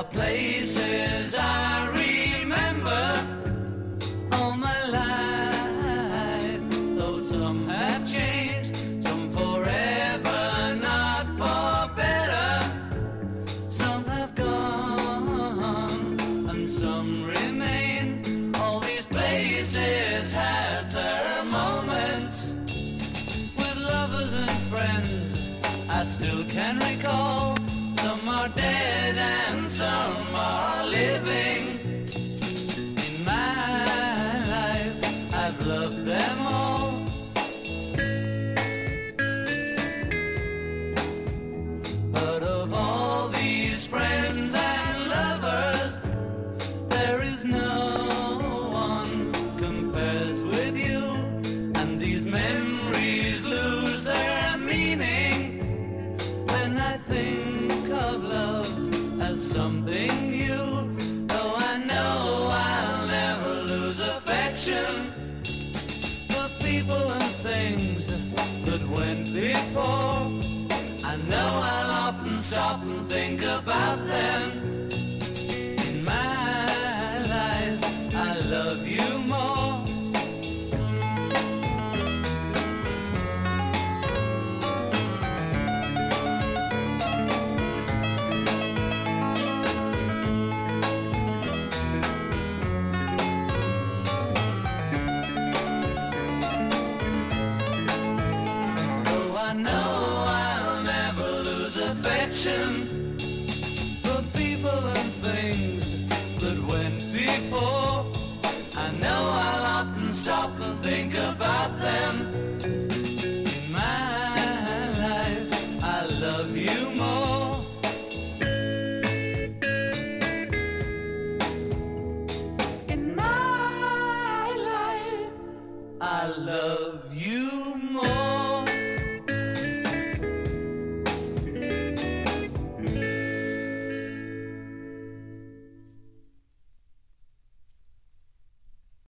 are places I remember all my life, though some have changed, some forever, not for better. Some have gone and some remain. All these places had their moments with lovers and friends I still can recall. Some are dead and some are living. In my life I've loved them all. But of all these friends and lovers, there is no one compares with you. And these memories lose their meaning when I think of love as something new. Though I know I'll never lose affection for people and things that went before. I know I'll often stop and think about them. In my life I love you more. I know I'll never lose affection for people and things that went before. I know I'll often stop and think about them. In my life, I love you more. In my life, I love you